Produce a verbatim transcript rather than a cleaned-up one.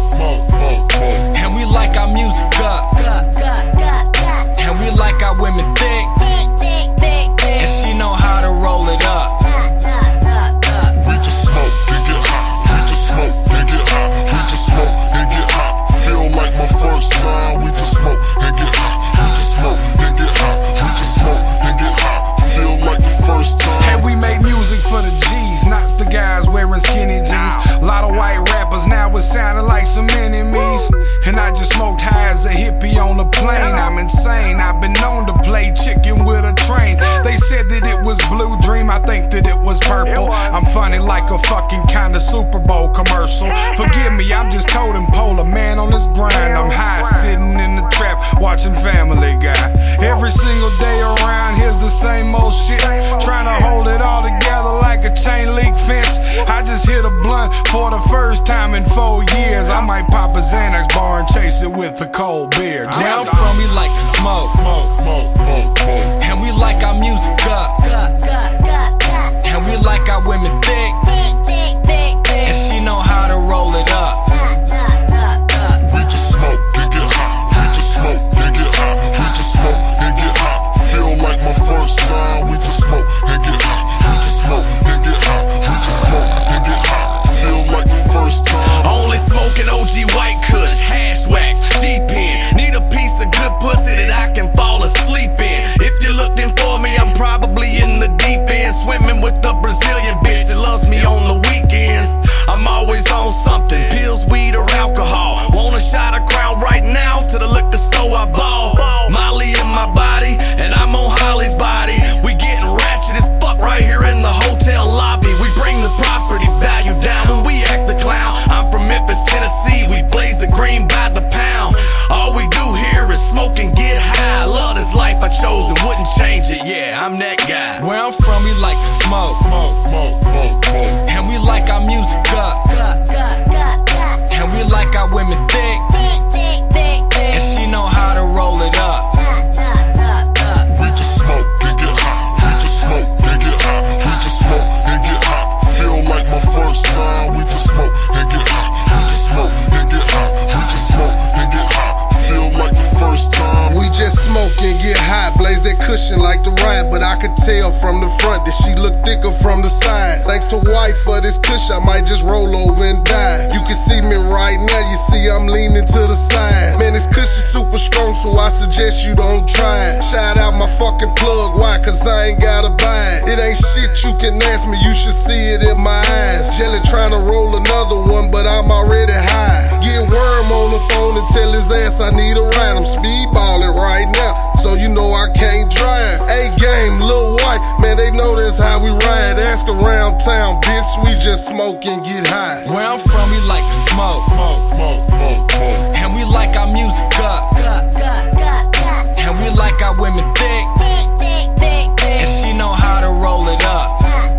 And we like our music up. And we like our women thick. And she know how to roll it up. We just smoke and get hot. We just smoke and get hot. We just smoke and get hot. Feel like my first time. We just smoke and get hot. We just smoke and get hot. We just smoke and get hot. Feel like the first time. And we make music for the G's, not the guys wearing skinny jeans. A lot of white rappers now it's sounding like some enemies. And I just smoked high as a hippie on a plane. I'm insane, I've been known to play chicken with a train. They said that it was Blue Dream, I think that it was purple. I'm funny like a fucking kinda Super Bowl commercial. Forgive me, I'm just totem pole, a man on this grind. I'm high, sitting in the trap, watching Family Guy. Every single day around here's the same old shit. Trying to hold it all together like a chain link fence. I just hit a blunt for the first time in four years. I might pop a Xanax bar and chase it with a cold beer. Where I'm from, we like to smoke. And we like our music up. And we like our women thick. And she know how to roll it up. We just smoke and get hot. We just smoke and get hot. We just smoke and get hot. Feel like my first time. We just smoke and get hot. We just smoke and get hot. We just smoke and get hot. Feel like the first time. Only smoking O G White Kush, hash wax, G-Pen. Need a piece of good pussy that I can fall asleep in. If you're looking for me, I'm probably in the deep end, swimming with the Brazilian bitch that loves me on the weekends. I'm always on something, pills, weed, or alcohol. Want a shot of Crown right now? To the liquor store I ball. Molly in my body, and I'm on Holly's body. We getting ratchet as fuck right here in the hotel lobby. We bring the property value down when we act the clown. I'm from Memphis, Tennessee. We blaze the green by the pound. All we do here is smoke and get high. Love this life I chose and wouldn't change it. Yeah, I'm that guy. Where I'm from, we like to smoke. And we like our music up. And we like our women thick. And she know how to roll it up. We just smoke and get hot. We just smoke and get hot. We just smoke and get hot. Feel like my first time. We just smoke and get hot. We just smoke and get hot. We just smoke and get hot. Feel like the first time. We just smoke and get hot, blaze that cushion like the ride. But I could tell from the front that she look thicker from the side. Thanks to wife for this kush, I might just roll over and die. You can see me right now, you see I'm leaning to the side. Man, this kush is super strong, so I suggest you don't try it. Shout out my fucking plug, why? Cause I ain't gotta buy it. It ain't shit you can ask me, you should see it in my eyes. Jelly trying to roll another one, but I'm already high. Get Worm on the phone and tell his ass I need a ride. I'm speedballing right now, so you know I can't drive. A-game, Lil White, man, they know that's how we ride. Ask around town, bitch, we just smoke and get high. Where I'm from, we like to smoke. And we like our music up. And we like our women thick. And she know how to roll it up.